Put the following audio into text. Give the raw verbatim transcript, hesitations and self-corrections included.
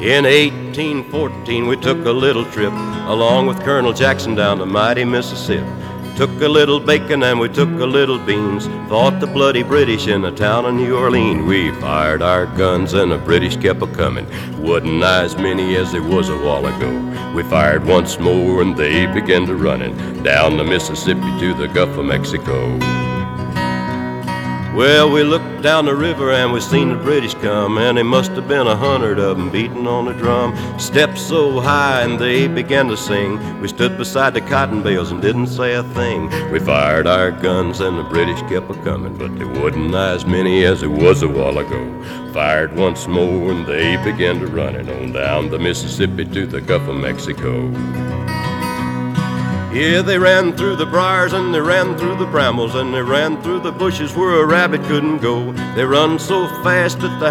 In eighteen fourteen we took a little trip along with Colonel Jackson down the mighty Mississippi. Took a little bacon and we took a little beans, fought the bloody British in the town of New Orleans. We fired our guns and the British kept a-comin', wasn't as many as there was a while ago. We fired once more and they began to runnin' down the Mississippi to the Gulf of Mexico. Well, we looked down the river and we seen the British come, and there must have been a hundred of them beating on the drum. Stepped so high and they began to sing. We stood beside the cotton bales and didn't say a thing. We fired our guns and the British kept a-comin', but there wasn't as many as there was a while ago. Fired once more and they began to runnin' on down the Mississippi to the Gulf of Mexico. Yeah, they ran through the briars and they ran through the brambles and they ran through the bushes where a rabbit couldn't go. They run so fast that the